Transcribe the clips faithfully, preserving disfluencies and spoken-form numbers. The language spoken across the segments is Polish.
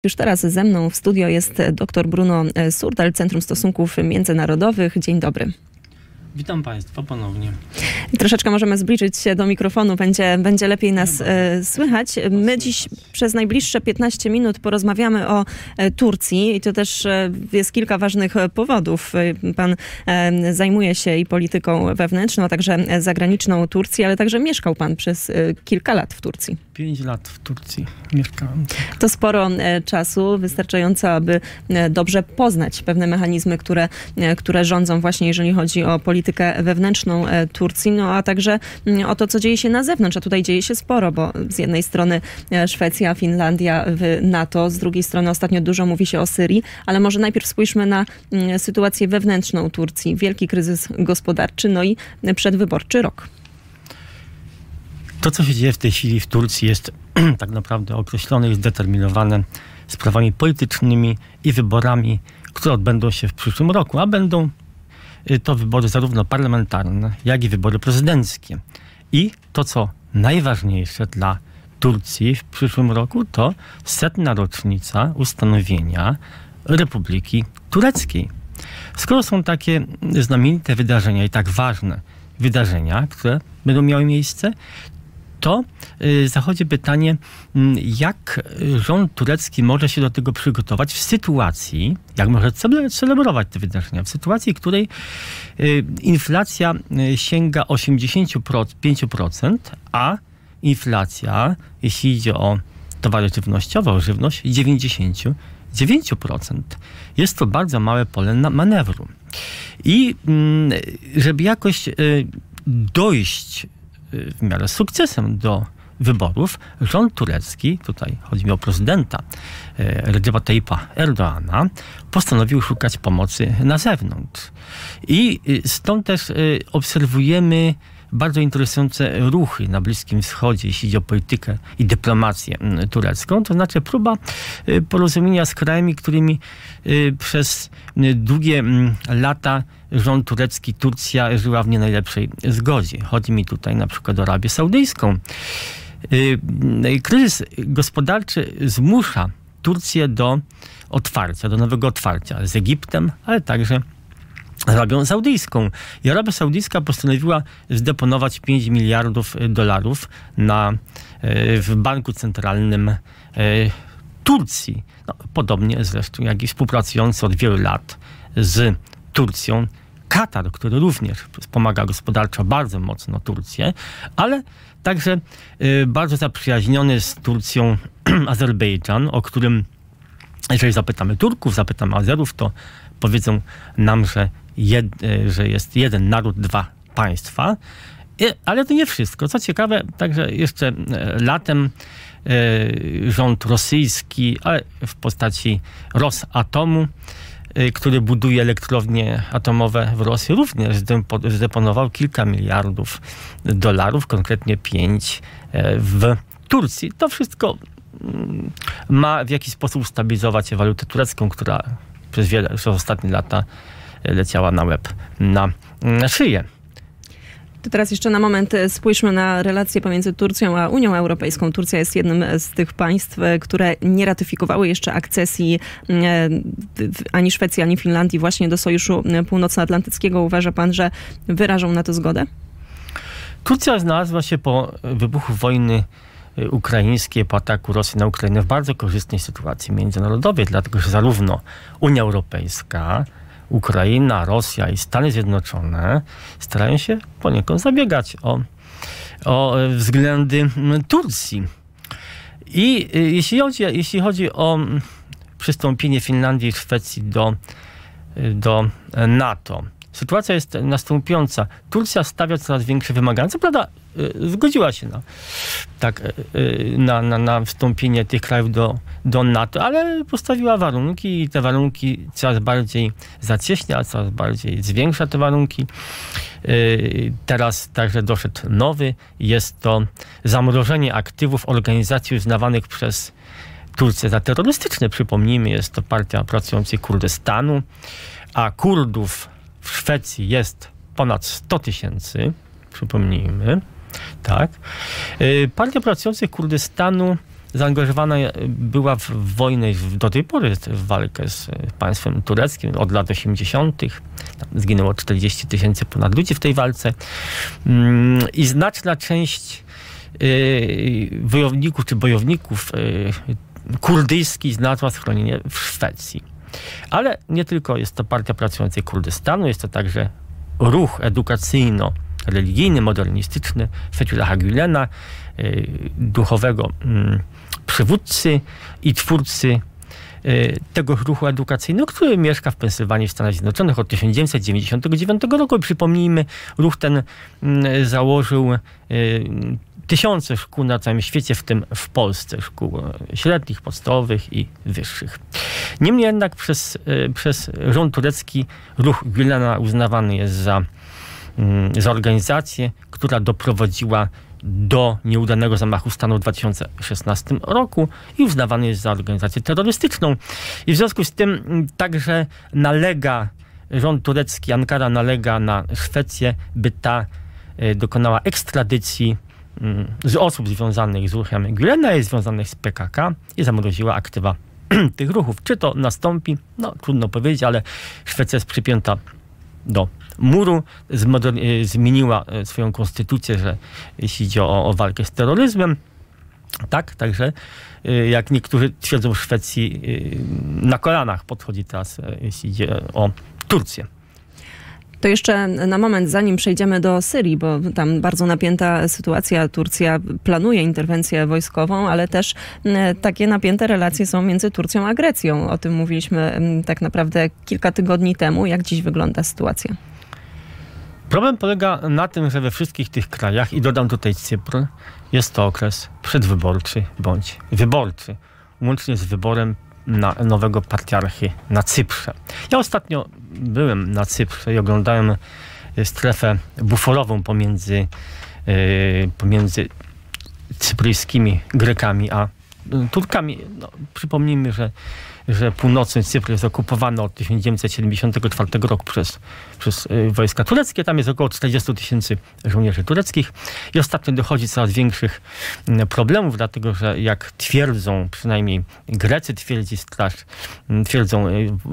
Już teraz ze mną w studio jest dr Bruno Surdal, Centrum Stosunków Międzynarodowych. Dzień dobry. Witam Państwa ponownie. Troszeczkę możemy zbliżyć się do mikrofonu, będzie, będzie lepiej nas e, słychać. My dziś przez najbliższe piętnaście minut porozmawiamy o e, Turcji i to też e, jest kilka ważnych powodów. Pan e, zajmuje się i polityką wewnętrzną, a także zagraniczną Turcji, ale także mieszkał pan przez e, kilka lat w Turcji. Pięć lat w Turcji mieszkałem. To sporo e, czasu, wystarczająco, aby e, dobrze poznać pewne mechanizmy, które, e, które rządzą właśnie, jeżeli chodzi o politykę wewnętrzną Turcji, no a także o to, co dzieje się na zewnątrz. A tutaj dzieje się sporo, bo z jednej strony Szwecja, Finlandia w NATO, z drugiej strony ostatnio dużo mówi się o Syrii, ale może najpierw spójrzmy na sytuację wewnętrzną Turcji. Wielki kryzys gospodarczy, no i przedwyborczy rok. To, co się dzieje w tej chwili w Turcji, jest tak naprawdę określone i zdeterminowane sprawami politycznymi i wyborami, które odbędą się w przyszłym roku, a będą to wybory zarówno parlamentarne, jak i wybory prezydenckie. I to, co najważniejsze dla Turcji w przyszłym roku, to setna rocznica ustanowienia Republiki Tureckiej. Skoro są takie znamienite wydarzenia i tak ważne wydarzenia, które będą miały miejsce, to zachodzi pytanie, jak rząd turecki może się do tego przygotować w sytuacji, jak może celebrować te wydarzenia, w sytuacji, w której inflacja sięga osiemdziesiąt pięć procent, a inflacja, jeśli idzie o towary żywnościowe, o żywność, dziewięćdziesiąt dziewięć procent. Jest to bardzo małe pole manewru. I żeby jakoś dojść w miarę sukcesem do wyborów, rząd turecki, tutaj chodzi mi o prezydenta Recepa Tayyipa Erdoğana, postanowił szukać pomocy na zewnątrz. I stąd też obserwujemy bardzo interesujące ruchy na Bliskim Wschodzie, jeśli chodzi o politykę i dyplomację turecką, to znaczy próba porozumienia z krajami, którymi przez długie lata rząd turecki, Turcja żyła w nie najlepszej zgodzie. Chodzi mi tutaj na przykład o Arabię Saudyjską. Kryzys gospodarczy zmusza Turcję do otwarcia, do nowego otwarcia z Egiptem, ale także Arabią Saudyjską. I Arabia Saudyjska postanowiła zdeponować pięć miliardów dolarów na, w banku centralnym Turcji. No, podobnie zresztą jak i współpracujący od wielu lat z Turcją Katar, który również wspomaga gospodarczo bardzo mocno Turcję, ale także bardzo zaprzyjaźniony z Turcją Azerbejdżan, o którym, jeżeli zapytamy Turków, zapytamy Azerów, to powiedzą nam, że, jed, że jest jeden naród, dwa państwa. I, ale to nie wszystko. Co ciekawe, także jeszcze latem e, rząd rosyjski, ale w postaci Rosatomu, e, który buduje elektrownie atomowe w Rosji, również zdeponował kilka miliardów dolarów, konkretnie pięć e, w Turcji. To wszystko mm, ma w jakiś sposób stabilizować walutę turecką, która przez wiele, przez ostatnie lata leciała na łeb, na, na szyję. To teraz jeszcze na moment spójrzmy na relacje pomiędzy Turcją a Unią Europejską. Turcja jest jednym z tych państw, które nie ratyfikowały jeszcze akcesji ani Szwecji, ani Finlandii właśnie do Sojuszu Północnoatlantyckiego. Uważa pan, że wyrażą na to zgodę? Turcja znalazła się po wybuchu wojny ukraińskiej, po ataku Rosji na Ukrainę w bardzo korzystnej sytuacji międzynarodowej, dlatego że zarówno Unia Europejska, Ukraina, Rosja i Stany Zjednoczone starają się poniekąd zabiegać o, o względy Turcji. I jeśli chodzi, jeśli chodzi o przystąpienie Finlandii i Szwecji do, do NATO, sytuacja jest następująca. Turcja stawia coraz większe wymagania. Co prawda zgodziła się na, tak, na, na, na wstąpienie tych krajów do, do NATO, ale postawiła warunki i te warunki coraz bardziej zacieśnia, coraz bardziej zwiększa te warunki. Teraz także doszedł nowy. Jest to zamrożenie aktywów organizacji uznawanych przez Turcję za terrorystyczne. Przypomnijmy, jest to Partia Pracujących Kurdystanu, a Kurdów w Szwecji jest ponad sto tysięcy, przypomnijmy, tak. Partia Pracujących Kurdystanu zaangażowana była w wojnę, do tej pory jest w walkę z państwem tureckim od lat osiemdziesiątych. Tam zginęło czterdzieści tysięcy ponad ludzi w tej walce. I znaczna część wojowników czy bojowników kurdyjskich znalazła schronienie w Szwecji. Ale nie tylko jest to Partia Pracującej Kurdystanu, jest to także ruch edukacyjno-religijny, modernistyczny Fethullaha Gülena, duchowego przywódcy i twórcy tego ruchu edukacyjnego, który mieszka w Pensylwanii w Stanach Zjednoczonych od tysiąc dziewięćset dziewięćdziesiątego dziewiątego roku. I przypomnijmy, ruch ten założył tysiące szkół na całym świecie, w tym w Polsce, szkół średnich, podstawowych i wyższych. Niemniej jednak przez, przez rząd turecki ruch Gülena uznawany jest za, za organizację, która doprowadziła do nieudanego zamachu stanu w dwa tysiące szesnastym roku i uznawany jest za organizację terrorystyczną. I w związku z tym także nalega, rząd turecki, Ankara nalega na Szwecję, by ta dokonała ekstradycji z osób związanych z ruchem Gülena i związanych z P K K i zamroziła aktywa tych ruchów. Czy to nastąpi? No, trudno powiedzieć, ale Szwecja jest przypięta do muru, zmieniła swoją konstytucję, że jeśli idzie o, o walkę z terroryzmem, tak, także jak niektórzy twierdzą w Szwecji, na kolanach podchodzi teraz, jeśli idzie o Turcję. To jeszcze na moment, zanim przejdziemy do Syrii, bo tam bardzo napięta sytuacja. Turcja planuje interwencję wojskową, ale też takie napięte relacje są między Turcją a Grecją. O tym mówiliśmy tak naprawdę kilka tygodni temu. Jak dziś wygląda sytuacja? Problem polega na tym, że we wszystkich tych krajach, i dodam tutaj Cypr, jest to okres przedwyborczy bądź wyborczy, łącznie z wyborem na nowego patriarchy na Cyprze. Ja ostatnio byłem na Cyprze i oglądałem strefę buforową pomiędzy, yy, pomiędzy cypryjskimi Grekami a Turkami. No, przypomnijmy, że, że północny Cypr jest okupowany od tysiąc dziewięćset siedemdziesiątego czwartego roku przez, przez wojska tureckie. Tam jest około czterdzieści tysięcy żołnierzy tureckich i ostatnio dochodzi coraz większych problemów, dlatego że jak twierdzą, przynajmniej Grecy twierdzi straż, twierdzą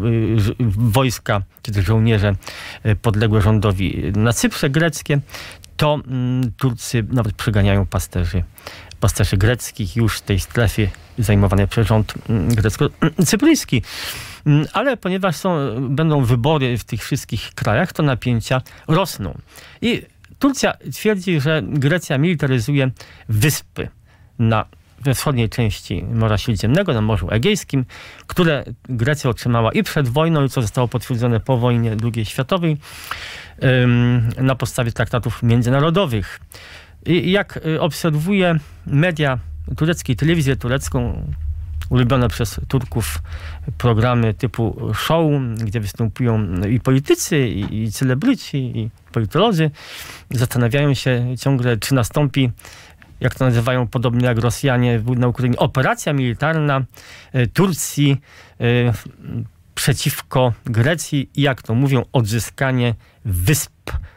wojska, czy też żołnierze podległe rządowi na Cyprze greckie, to Turcy nawet przeganiają pasterzy pasterzy greckich już w tej strefie zajmowanej przez rząd grecko-cypryjski. Ale ponieważ są, będą wybory w tych wszystkich krajach, to napięcia rosną. I Turcja twierdzi, że Grecja militaryzuje wyspy na, we wschodniej części Morza Śródziemnego, na Morzu Egejskim, które Grecja otrzymała i przed wojną, i co zostało potwierdzone po wojnie drugiej światowej, na podstawie traktatów międzynarodowych. I jak obserwuję media tureckie, telewizję turecką, ulubione przez Turków programy typu show, gdzie występują i politycy, i, i celebryci, i politolodzy, zastanawiają się ciągle, czy nastąpi, jak to nazywają podobnie jak Rosjanie na Ukrainie, operacja militarna Turcji y, przeciwko Grecji i, jak to mówią, odzyskanie wysp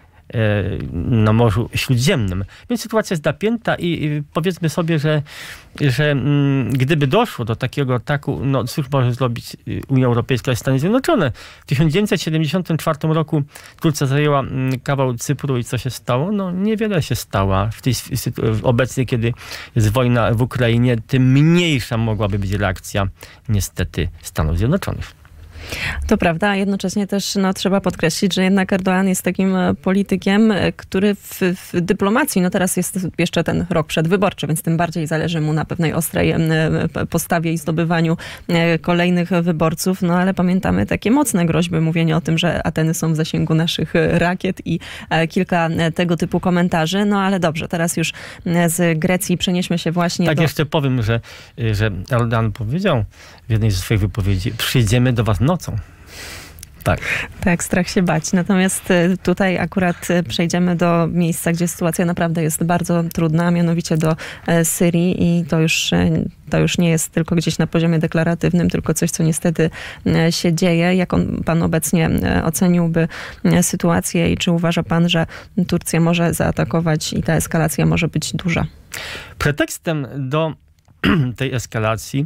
na Morzu Śródziemnym. Więc sytuacja jest napięta i, i powiedzmy sobie, że, że m, gdyby doszło do takiego ataku, no cóż może zrobić Unia Europejska i Stany Zjednoczone. W tysiąc dziewięćset siedemdziesiątym czwartym roku Turcja zajęła m, kawał Cypru i co się stało? No niewiele się stało. W tej, obecnie, kiedy jest wojna w Ukrainie, tym mniejsza mogłaby być reakcja niestety Stanów Zjednoczonych. To prawda, a jednocześnie też no, trzeba podkreślić, że jednak Erdoğan jest takim politykiem, który w, w dyplomacji, no teraz jest jeszcze ten rok przedwyborczy, więc tym bardziej zależy mu na pewnej ostrej postawie i zdobywaniu kolejnych wyborców, no ale pamiętamy takie mocne groźby, mówienie o tym, że Ateny są w zasięgu naszych rakiet i kilka tego typu komentarzy, no ale dobrze, teraz już z Grecji przenieśmy się właśnie tak, do... jeszcze powiem, że, że Erdoğan powiedział w jednej ze swoich wypowiedzi, przyjdziemy do was nocą. Tak. Tak, strach się bać. Natomiast tutaj akurat przejdziemy do miejsca, gdzie sytuacja naprawdę jest bardzo trudna, mianowicie do Syrii i to już, to już nie jest tylko gdzieś na poziomie deklaratywnym, tylko coś, co niestety się dzieje. Jak on, pan obecnie oceniłby sytuację i czy uważa pan, że Turcja może zaatakować i ta eskalacja może być duża? Pretekstem do tej eskalacji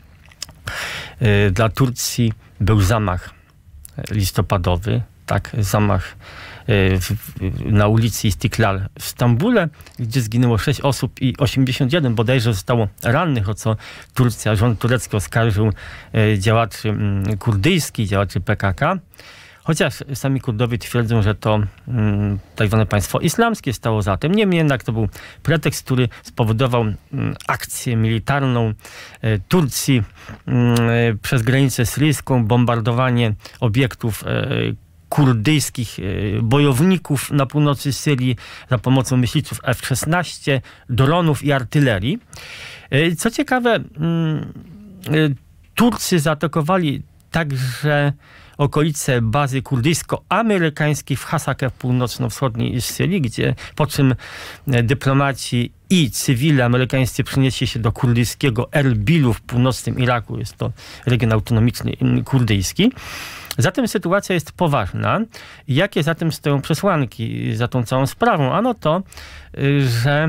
dla Turcji był zamach listopadowy, tak, zamach w, na ulicy Istiklal w Stambule, gdzie zginęło sześć osób i osiemdziesiąt jeden bodajże zostało rannych, o co Turcja, rząd turecki oskarżył działaczy kurdyjskich, działaczy P K K. Chociaż sami Kurdowie twierdzą, że to mm, tak zwane państwo islamskie stało za tym. Niemniej jednak to był pretekst, który spowodował mm, akcję militarną e, Turcji mm, przez granicę syryjską, bombardowanie obiektów e, kurdyjskich e, bojowników na północy Syrii za pomocą myśliwców F szesnaście, dronów i artylerii. E, co ciekawe, mm, e, Turcy zaatakowali także okolice bazy kurdyjsko-amerykańskiej w Hasakeh północno-wschodniej Syrii, gdzie po czym dyplomaci i cywile amerykańscy przenieśli się do kurdyjskiego Erbilu w północnym Iraku. Jest to region autonomiczny kurdyjski. Zatem sytuacja jest poważna. Jakie zatem stoją przesłanki za tą całą sprawą? Ano to, że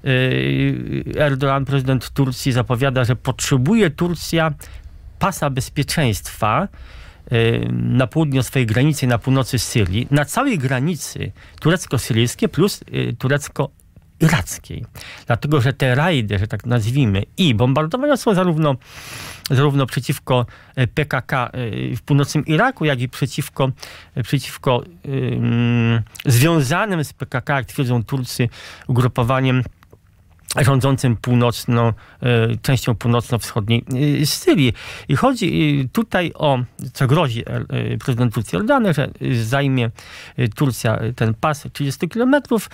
Erdoğan, prezydent Turcji, zapowiada, że potrzebuje Turcja pasa bezpieczeństwa na południu swojej granicy, na północy Syrii, na całej granicy turecko-syryjskiej plus turecko-irackiej. Dlatego, że te rajdy, że tak nazwijmy, i bombardowania są zarówno, zarówno przeciwko P K K w północnym Iraku, jak i przeciwko, przeciwko um, związanym z P K K, jak twierdzą Turcy, ugrupowaniem rządzącym północno, częścią północno-wschodniej Syrii. I chodzi tutaj o, co grozi prezydent Turcji Erdoğan, że zajmie Turcja ten pas trzydzieści kilometrów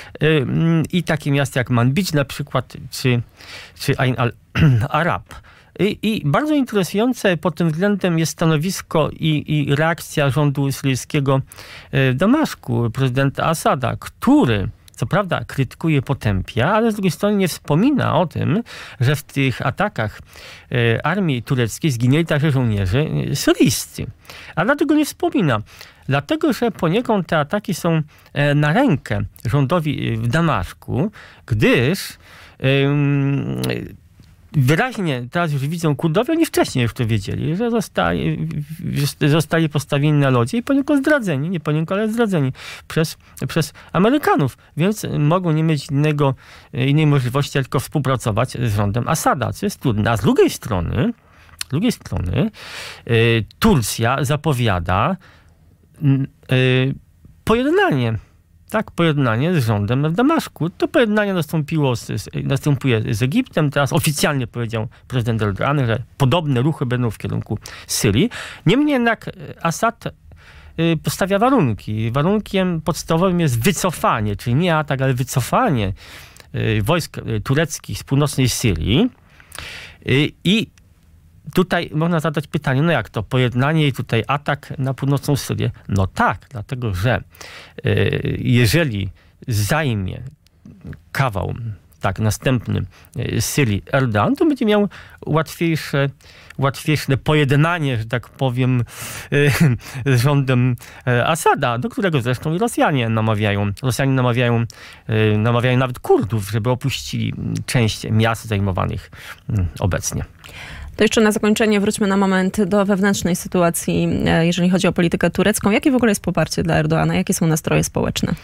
i takie miasta jak Manbij na przykład, czy, czy Ain al-Arab. I, I bardzo interesujące pod tym względem jest stanowisko i, i reakcja rządu syryjskiego w Damaszku, prezydenta Asada, który co prawda krytykuje, potępia, ale z drugiej strony nie wspomina o tym, że w tych atakach e, armii tureckiej zginęli także żołnierze syryjscy. A dlaczego nie wspomina? Dlatego, że poniekąd te ataki są e, na rękę rządowi w Damaszku, gdyż e, wyraźnie teraz już widzą Kurdowie, oni wcześniej już to wiedzieli, że zostali, zostali postawieni na lodzie i poniekąd zdradzeni, nie poniekąd, ale zdradzeni przez, przez Amerykanów, więc mogą nie mieć innego, innej możliwości, tylko współpracować z rządem Asada, co jest trudne. A z drugiej strony, z drugiej strony y, Turcja zapowiada y, pojednanie. Tak, pojednanie z rządem w Damaszku. To pojednanie nastąpiło z, z, następuje z Egiptem. Teraz oficjalnie powiedział prezydent Erdoğan, że podobne ruchy będą w kierunku Syrii. Niemniej jednak Asad y, postawia warunki. Warunkiem podstawowym jest wycofanie, czyli nie atak, ale wycofanie y, wojsk y, tureckich z północnej Syrii. Y, I tutaj można zadać pytanie, no jak to, pojednanie i tutaj atak na północną Syrię? No tak, dlatego że y, jeżeli zajmie kawał, tak, następny y, Syrii Erdoğan, to będzie miał łatwiejsze, łatwiejsze pojednanie, że tak powiem, y, z rządem y, Asada, do którego zresztą i Rosjanie namawiają. Rosjanie namawiają, y, namawiają nawet Kurdów, żeby opuścili część miast zajmowanych y, obecnie. To jeszcze na zakończenie wróćmy na moment do wewnętrznej sytuacji, jeżeli chodzi o politykę turecką. Jakie w ogóle jest poparcie dla Erdoğana? Jakie są nastroje społeczne?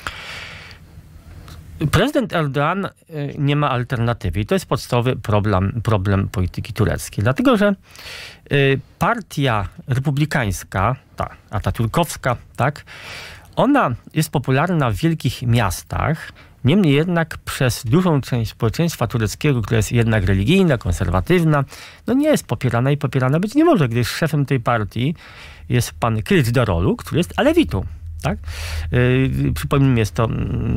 Prezydent Erdoğan nie ma alternatywy i to jest podstawowy problem, problem polityki tureckiej. Dlatego, że partia republikańska, ta atatürkowska, tak, ona jest popularna w wielkich miastach. Niemniej jednak przez dużą część społeczeństwa tureckiego, która jest jednak religijna, konserwatywna, no nie jest popierana i popierana być nie może, gdyż szefem tej partii jest pan Kılıçdaroğlu, który jest alewitą. Tak? Yy, przypomnijmy, jest to,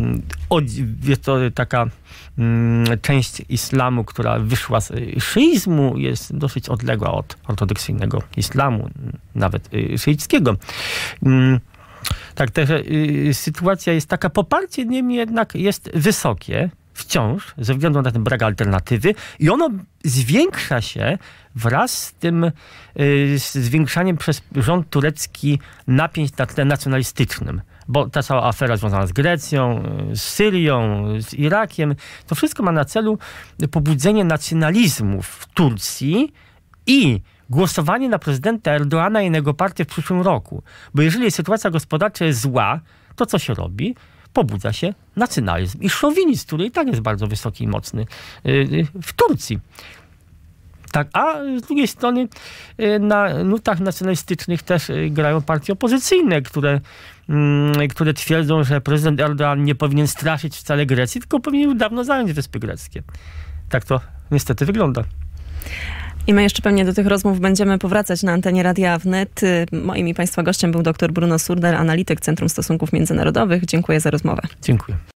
jest to taka yy, część islamu, która wyszła z szyizmu, jest dosyć odległa od ortodoksyjnego islamu, nawet yy, szyickiego. Yy, Tak, także y, sytuacja jest taka, poparcie niemniej jednak jest wysokie, wciąż, ze względu na ten brak alternatywy i ono zwiększa się wraz z tym y, z zwiększaniem przez rząd turecki napięć na tle nacjonalistycznym. Bo ta cała afera związana z Grecją, z Syrią, z Irakiem, to wszystko ma na celu pobudzenie nacjonalizmu w Turcji i głosowanie na prezydenta Erdoana i jego partię w przyszłym roku. Bo jeżeli sytuacja gospodarcza jest zła, to co się robi? Pobudza się nacjonalizm i szowinizm, który i tak jest bardzo wysoki i mocny w Turcji. Tak, a z drugiej strony na nutach nacjonalistycznych też grają partie opozycyjne, które, które twierdzą, że prezydent Erdoğan nie powinien straszyć wcale Grecji, tylko powinien już dawno zająć Wyspy Greckie. Tak to niestety wygląda. I my jeszcze pewnie do tych rozmów będziemy powracać na antenie Radia Wnet. Moim i Państwa gościem był dr Bruno Surder, analityk Centrum Stosunków Międzynarodowych. Dziękuję za rozmowę. Dziękuję.